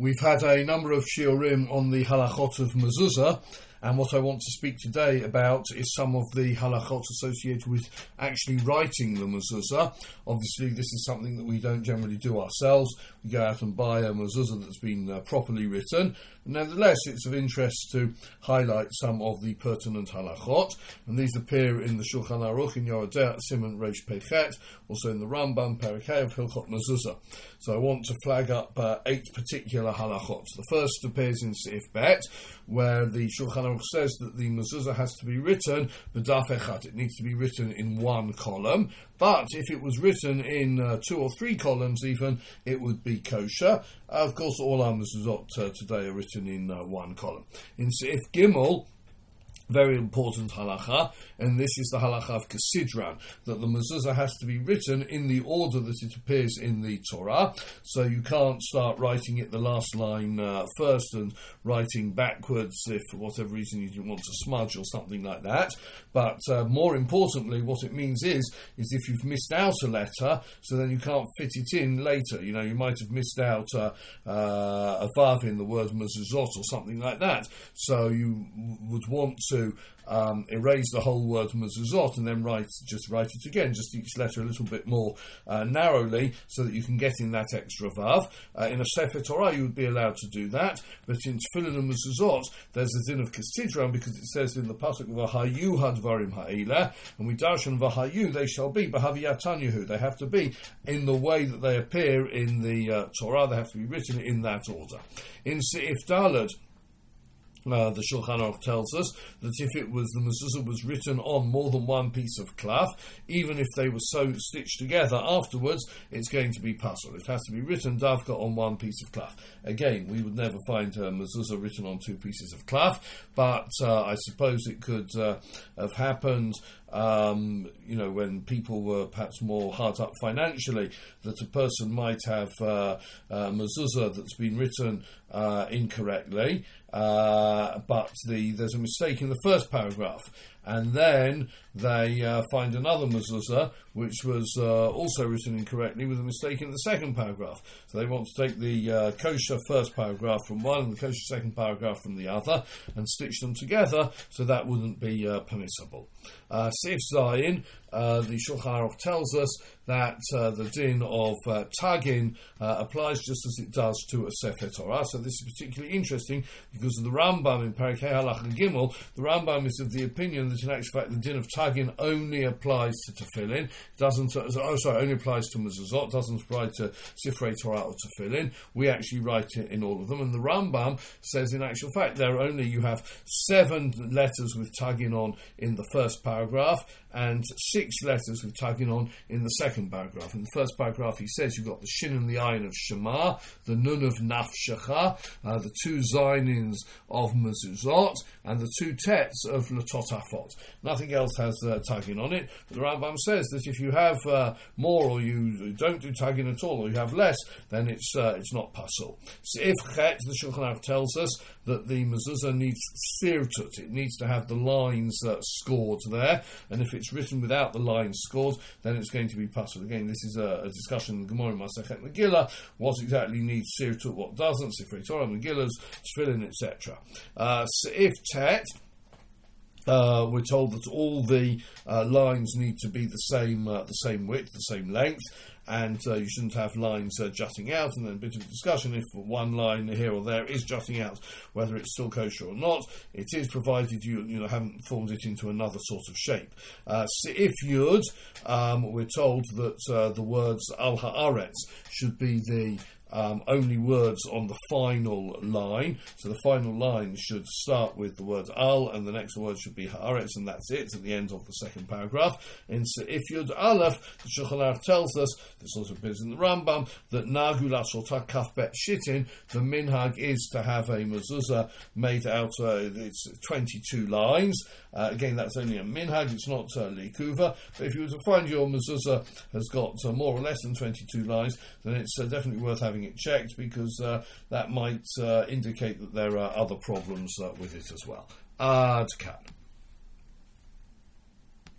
We've had a number of shiurim on the halachot of mezuzah, and what I want to speak today about is some of the halachot associated with actually writing the mezuzah. Obviously, this is something that we don't generally do ourselves. We go out and buy a mezuzah that's been properly written. Nevertheless, it's of interest to highlight some of the pertinent halachot, and these appear in the Shulchan Aruch in Yoreh De'ah Siman Reish Pechet, also in the Rambam Perek Hey of Hilchot Mezuzah. So I want to flag up 8 particular halachot. The first appears in Seif Bet, where the Shulchan Aruch says that the mezuzah has to be written b'daf echad. It needs to be written in one column, but if it was written in 2 or 3 columns even, it would be kosher. Of course, all our mezuzot today are written in one column. In Seif Gimel, very important halacha, and this is the halacha of Kesidran, that the mezuzah has to be written in the order that it appears in the Torah. So you can't start writing it the last line first and writing backwards if for whatever reason you want to smudge or something like that. But more importantly, what it means is if you've missed out a letter, so then you can't fit it in later. You know, you might have missed out a vav in the word mezuzot or something like that. So you would want to erase the whole word mezuzot and then write it again, just each letter a little bit more narrowly, so that you can get in that extra vav. In a Sefer Torah you would be allowed to do that, but in Tefillin and mezuzot there's a din of Kesidran, because it says in the pasuk v'hayu hadvarim ha'ila, and we darshan v'hayu, they shall be b'haviyatanyuhu, they have to be in the way that they appear in the Torah, they have to be written in that order. In Seif Daled, the Shulchan Aruch tells us that if the mezuzah was written on more than one piece of cloth, even if they were so stitched together afterwards, it's going to be pasul. It has to be written davka on one piece of cloth. Again, we would never find a mezuzah written on 2 pieces of cloth, but I suppose it could have happened when people were perhaps more hard up financially, that a person might have a mezuzah that's been written incorrectly, but there's a mistake in the first paragraph, and then they find another mezuzah which was also written incorrectly with a mistake in the second paragraph. So they want to take the kosher first paragraph from one and the kosher second paragraph from the other and stitch them together, so that wouldn't be permissible. Seif Zayin, the Shulchan Aruch tells us that the din of tagin applies just as it does to a Sefer Torah. So this is particularly interesting because of the Rambam in Perek Hey Halacha Gimel. The Rambam is of the opinion that in actual fact the din of tagin only applies to tefillin. Only applies to mezuzot, doesn't apply to Sifrei Torah or tefillin. We actually write it in all of them, and the Rambam says in actual fact you have 7 letters with tagin on in the first paragraph and 6 letters with tagin on in the second paragraph. In the first paragraph he says you've got the shin and the ayin of Shema, the nun of nafshecha, the 2 zaynins of mezuzot, and the 2 tets of latotafot. Nothing else has tagin on it. But the Rambam says that if you have more, or you don't do tagin at all, or you have less, then it's not pasul. Seif Chet, the Shulchan Aruch tells us that the mezuzah needs sirtut. It needs to have the lines scored there, and if it's written without the lines scored, then it's going to be pasul. Again, this is a discussion in the Gemara Masechet Megillah, what exactly needs sirtut, what doesn't, Sifrei Torah, Megillahs, Tefillin, etc. Seif Tet, we're told that all the lines need to be the same width, the same length, and you shouldn't have lines jutting out. And then a bit of discussion if one line here or there is jutting out, whether it's still kosher or not. It is, provided you haven't formed it into another sort of shape. Seif Yud, we're told that the words al haaretz should be the only words on the final line. So the final line should start with the word al, and the next word should be haaretz, and that's it at the end of the second paragraph. In Seif Yud Aleph, the Shulchan Aruch tells us, this also appears in the Rambam, that nagu lashota kaf bet shitin, the minhag is to have a mezuzah made out, it's 22 lines. Again, that's only a minhag, it's not likuva, but if you were to find your mezuzah has got more or less than 22 lines, then it's definitely worth having it checked, because that might indicate that there are other problems with it as well. Ad Kat.